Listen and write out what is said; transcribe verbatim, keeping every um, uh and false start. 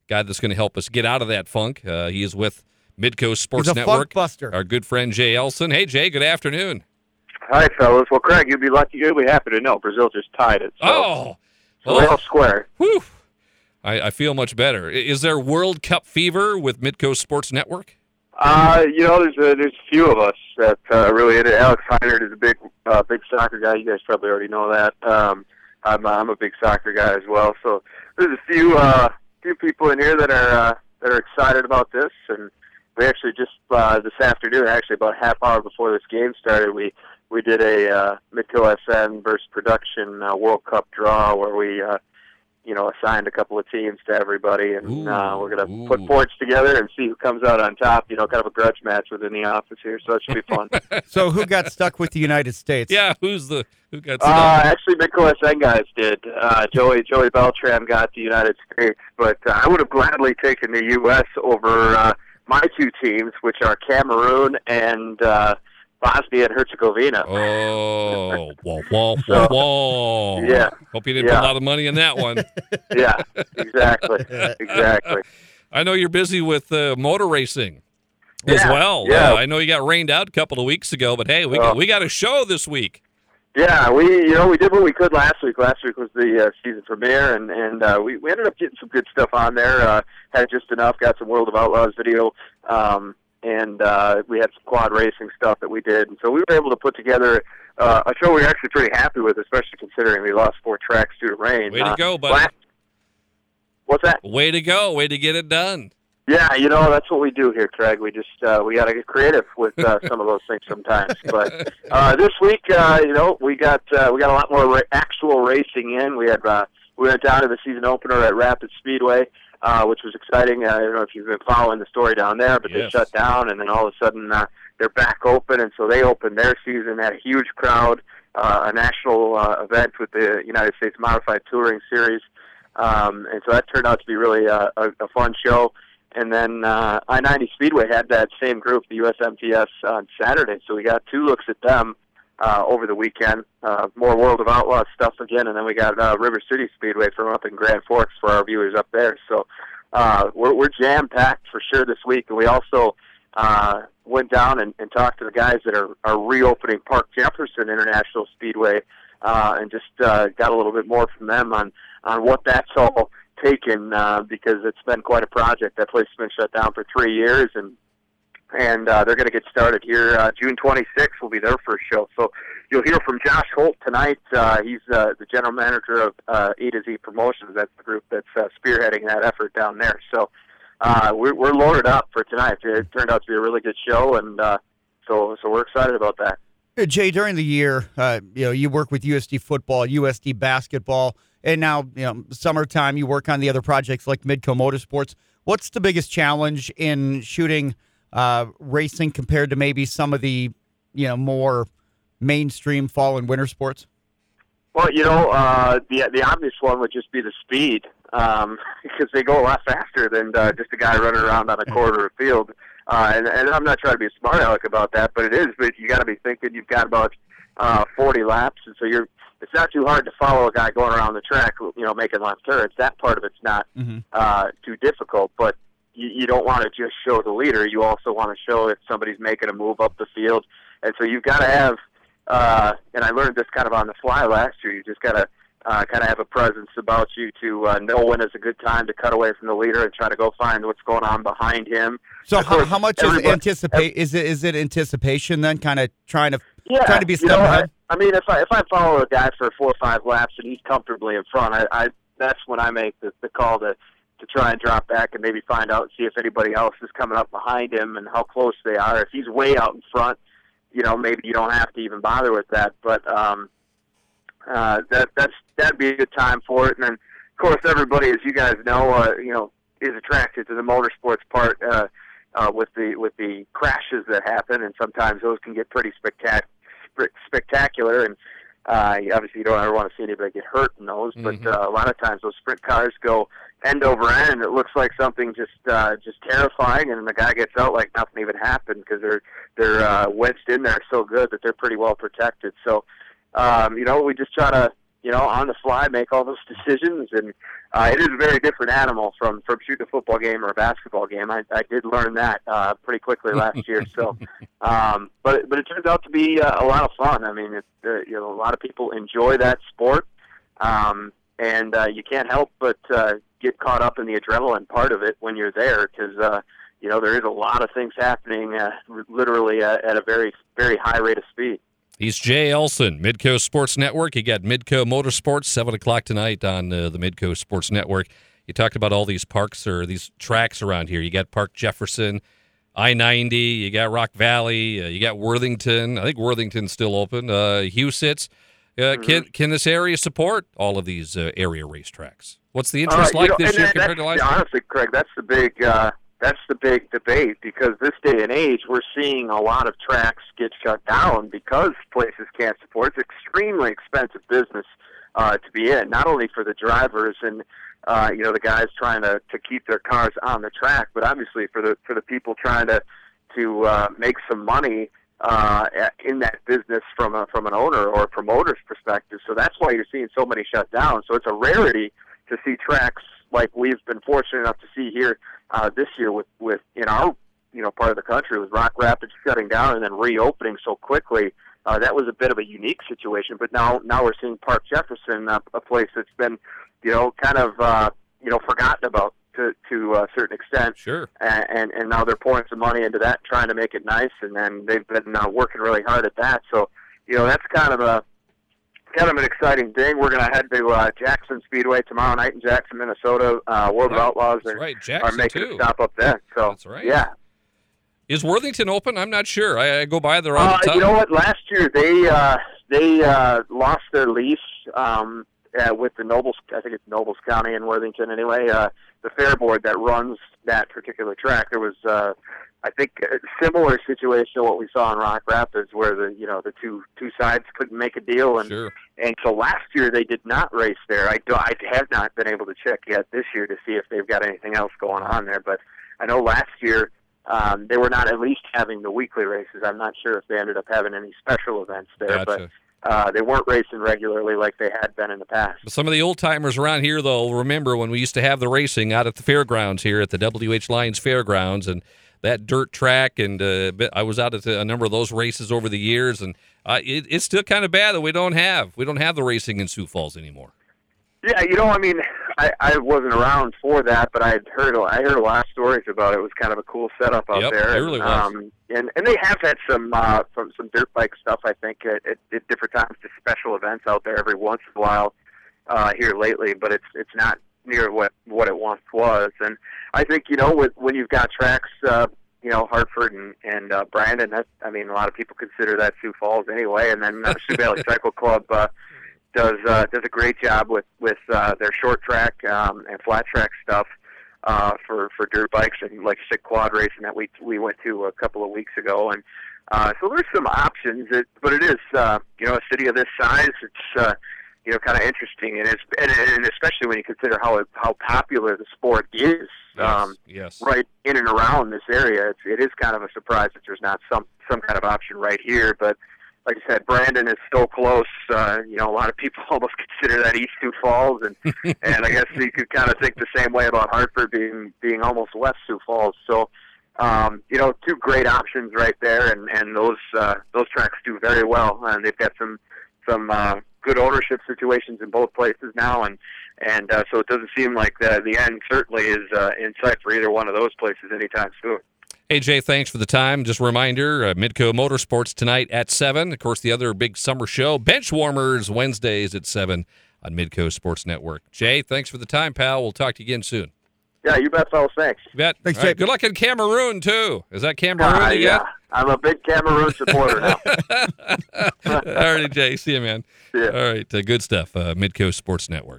guy that's going to help us get out of that funk. Uh, he is with Midcoast Sports He's a Network. funk buster. Our good friend Jay Elson. Hey, Jay, good afternoon. Hi, fellas. Well, Craig, you'd be lucky. You'd be happy to know Brazil just tied it. So, Oh! so we're all square. Whew. I, I feel much better. Is there World Cup fever with Midcoast Sports Network? Uh, you know, there's a, there's a few of us that uh, really in it. Alex Heinert is a big uh, big soccer guy. You guys probably already know that. Um, I'm I'm a big soccer guy as well. So there's a few uh, few people in here that are uh, that are excited about this, and we actually just uh, this afternoon, actually about a half hour before this game started, we we did a uh, Midco S N versus Production uh, World Cup draw where we. Uh, you know, assigned a couple of teams to everybody, and Ooh, uh, we're going to ooh. put points together and see who comes out on top, you know, kind of a grudge match within the office here, so that should be fun. So who got stuck with the United States? Yeah, who's the who got uh, stuck? actually, Midco S N guys did. Uh, Joey Joey Beltran got the United States, but uh, I would have gladly taken the U S over uh, my two teams, which are Cameroon and uh, Bosnia and Herzegovina. Oh, whoa, whoa, whoa, whoa. Yeah. Hope you didn't Yeah. put a lot of money in that one. Yeah, exactly, exactly. I know you're busy with uh, motor racing as Yeah, well. yeah. Uh, I know you got rained out a couple of weeks ago, but hey, we Oh. got, we got a show this week. Yeah, we you know we did what we could last week. Last week was the uh, season premiere, and and uh, we we ended up getting some good stuff on there. Uh, had just enough. Got some World of Outlaws video, um, and uh, we had some quad racing stuff that we did, and so we were able to put together uh, a show we were actually pretty happy with, especially considering we lost four tracks due to rain. Way to Uh, go, buddy. last- What's that? Way to go. Way to get it done. Yeah, you know that's what we do here, Craig. We just uh, we got to get creative with uh, some of those things sometimes. But uh, this week, uh, you know, we got uh, we got a lot more ra- actual racing in. We had uh, we went down to the season opener at Rapid Speedway, uh, which was exciting. Uh, I don't know if you've been following the story down there, but Yes. they shut down, and then all of a sudden uh, they're back open, and so they opened their season. Had a huge crowd, uh, a national uh, event with the United States Modified Touring Series, um, and so that turned out to be really uh, a, a fun show. And then uh, I ninety Speedway had that same group, the U S M T S, on Saturday. So we got two looks at them uh, over the weekend. Uh, more World of Outlaws stuff again. And then we got uh, River City Speedway from up in Grand Forks for our viewers up there. So uh, we're, we're jam-packed for sure this week. And we also uh, went down and, and talked to the guys that are, are reopening Park Jefferson International Speedway uh, and just uh, got a little bit more from them on, on what that's all taken, uh, because it's been quite a project. That place has been shut down for three years, and and uh, they're going to get started here. Uh, June twenty-sixth will be their first show. So you'll hear from Josh Holt tonight. Uh, he's uh, the general manager of uh, A to Z Promotions. That's the group that's uh, spearheading that effort down there. So uh, we're, we're loaded up for tonight. It turned out to be a really good show, and uh, so so we're excited about that. Uh, Jay, during the year, uh, you know, you work with U S D football, U S D basketball, and now, you know, summertime, you work on the other projects like Midco Motorsports. What's the biggest challenge in shooting uh, racing compared to maybe some of the, you know, more mainstream fall and winter sports? Well, you know, uh, the the obvious one would just be the speed, um, because they go a lot faster than uh, just a guy running around on a quarter of field. Uh, and, and I'm not trying to be a smart aleck about that, but it is. But you got to be thinking you've got about uh, forty laps, and so you're. It's not too hard to follow a guy going around the track, you know, making left turns. That part of it's not Mm-hmm. uh, too difficult, but you, you don't want to just show the leader. You also want to show if somebody's making a move up the field, and so you've got to have. Uh, and I learned this kind of on the fly last year. You just got to uh, kind of have a presence about you to uh, know when is a good time to cut away from the leader and try to go find what's going on behind him. So Of how, course, how much is everybody- anticipate? Is it is it anticipation then, kind of trying to Yeah, trying to be a you step know, ahead? I, I mean, if I if I follow a guy for four or five laps and he's comfortably in front, I, I that's when I make the, the call to to try and drop back and maybe find out and see if anybody else is coming up behind him and how close they are. If he's way out in front, you know, maybe you don't have to even bother with that. But um, uh, that that's that'd be a good time for it. And then, of course, everybody, as you guys know, uh, you know, is attracted to the motorsports part. Uh, Uh, with the with the crashes that happen, and sometimes those can get pretty spectac- spectacular. And uh, obviously, you don't ever want to see anybody get hurt in those. Mhm. But uh, a lot of times, those sprint cars go end over end, and it looks like something just uh, just terrifying. And the guy gets out like nothing even happened because they're they're uh, wedged in there so good that they're pretty well protected. So, um, you know, we just try to you know, on the fly, make all those decisions. And uh, it is a very different animal from, from shooting a football game or a basketball game. I, I did learn that uh, pretty quickly last year. So, um, but but it turns out to be uh, a lot of fun. I mean, it, uh, you know, a lot of people enjoy that sport, um, and uh, you can't help but uh, get caught up in the adrenaline part of it when you're there, because uh, you know, there is a lot of things happening, uh, literally uh, at a very very high rate of speed. He's Jay Elson, Midco Sports Network. You got Midco Motorsports, seven o'clock tonight on uh, the Midco Sports Network. You talked about all these parks or these tracks around here. You got Park Jefferson, I ninety, you got Rock Valley, uh, you got Worthington. I think Worthington's still open. Uh, Huset's. Uh, mm-hmm. Can can this area support all of these uh, area racetracks? What's the interest uh, like know, this year compared to last year? Honestly, Craig, that's the big... Uh, That's the big debate, because this day and age, we're seeing a lot of tracks get shut down because places can't support. It's extremely expensive business uh, to be in, not only for the drivers and uh, you know, the guys trying to, to keep their cars on the track, but obviously for the for the people trying to to uh, make some money uh, in that business from a, from an owner or a promoter's perspective. So that's why you're seeing so many shut down. So it's a rarity to see tracks like we've been fortunate enough to see here uh, this year with, with in our you know part of the country, with Rock Rapids shutting down and then reopening so quickly. Uh, that was a bit of a unique situation, but now now we're seeing Park Jefferson, uh, a place that's been you know kind of uh, you know forgotten about to to a certain extent. Sure. And, and and now they're pouring some money into that, trying to make it nice, and then they've been uh, working really hard at that. So you know that's kind of a kind of an exciting thing. We're going to head to uh, Jackson Speedway tomorrow night in Jackson, Minnesota. Uh, World right. of Outlaws are, right. are making too. a stop up there. So that's right. Yeah. Is Worthington open? I'm not sure. I, I go by there all uh, the time. You know what? Last year they uh, they uh, lost their lease um, uh, with the Nobles. I think it's Nobles County in Worthington. Anyway, uh, the fair board that runs that particular track. There was, uh, I think, a similar situation to what we saw in Rock Rapids, where the you know the two two sides couldn't make a deal, and sure. and so last year they did not race there. I do, I have not been able to check yet this year to see if they've got anything else going on there, but I know last year. Um, they were not at least having the weekly races. I'm not sure if they ended up having any special events there, gotcha. but uh, they weren't racing regularly like they had been in the past. But some of the old-timers around here, though, remember when we used to have the racing out at the fairgrounds here at the W H Lions Fairgrounds, and that dirt track, and uh, I was out at a number of those races over the years, and uh, it, it's still kind of bad that we don't have we don't have the racing in Sioux Falls anymore. Yeah, you know, I mean, I, I wasn't around for that, but I had heard I heard a lot of stories about it. It was kind of a cool setup out yep, there. It really was. Um, and and they have had some uh, some some dirt bike stuff. I think at, at, at different times, just special events out there every once in a while uh, here lately. But it's it's not near what what it once was. And I think you know with, when you've got tracks, uh, you know Hartford and and uh, Brandon. That I mean, a lot of people consider that Sioux Falls anyway. And then uh, Sioux Valley Cycle Club. Uh, does uh, does a great job with with uh, their short track um, and flat track stuff uh, for for dirt bikes, and like stick quad racing that we we went to a couple of weeks ago. And uh, so there's some options, it, but it is uh, you know a city of this size. It's uh, you know kind of interesting, and it's and, and especially when you consider how how popular the sport is. Yes, um, yes. Right in and around this area, it's, it is kind of a surprise that there's not some some kind of option right here, but. Like I said, Brandon is so close. Uh, you know, a lot of people almost consider that East Sioux Falls, and and I guess you could kind of think the same way about Hartford being being almost West Sioux Falls. So, um, you know, two great options right there, and and those uh, those tracks do very well, and they've got some some uh, good ownership situations in both places now, and and uh, so it doesn't seem like the the end certainly is uh, in sight for either one of those places anytime soon. Hey, Jay, thanks for the time. Just a reminder, uh, Midco Motorsports tonight at seven. Of course, the other big summer show, Bench Warmers, Wednesdays at seven on Midco Sports Network. Jay, thanks for the time, pal. We'll talk to you again soon. Yeah, you bet, fellas. Thanks. You bet. Thanks, All Jay. right, good luck in Cameroon, too. Is that Cameroon Uh, yet? yeah, I'm a big Cameroon supporter now. All right, Jay. See you, man. See ya. All right, uh, good stuff. Uh, Midco Sports Network.